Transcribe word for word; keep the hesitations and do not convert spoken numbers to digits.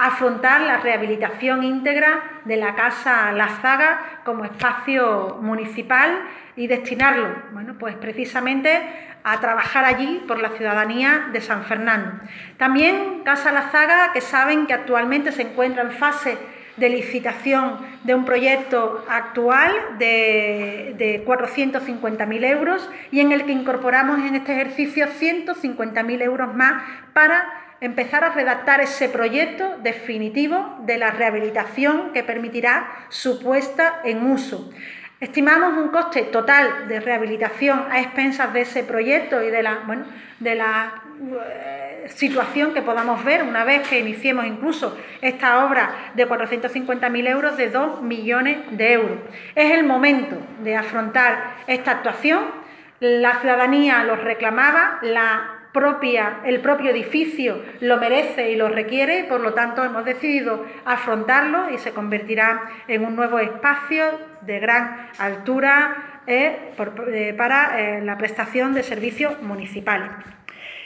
afrontar la rehabilitación íntegra de la Casa La Zaga como espacio municipal y destinarlo, bueno, pues precisamente a trabajar allí por la ciudadanía de San Fernando. También Casa La Zaga, que saben que actualmente se encuentra en fase de licitación de un proyecto actual de, de cuatrocientos cincuenta mil euros y en el que incorporamos en este ejercicio ciento cincuenta mil euros más para empezar a redactar ese proyecto definitivo de la rehabilitación que permitirá su puesta en uso. Estimamos un coste total de rehabilitación a expensas de ese proyecto y de la, bueno, de la eh, situación que podamos ver una vez que iniciemos incluso esta obra de cuatrocientos cincuenta mil euros de dos millones de euros. Es el momento de afrontar esta actuación. La ciudadanía lo reclamaba, la Propia, el propio edificio lo merece y lo requiere, y por lo tanto hemos decidido afrontarlo y se convertirá en un nuevo espacio de gran altura eh, por, eh, para eh, la prestación de servicios municipales.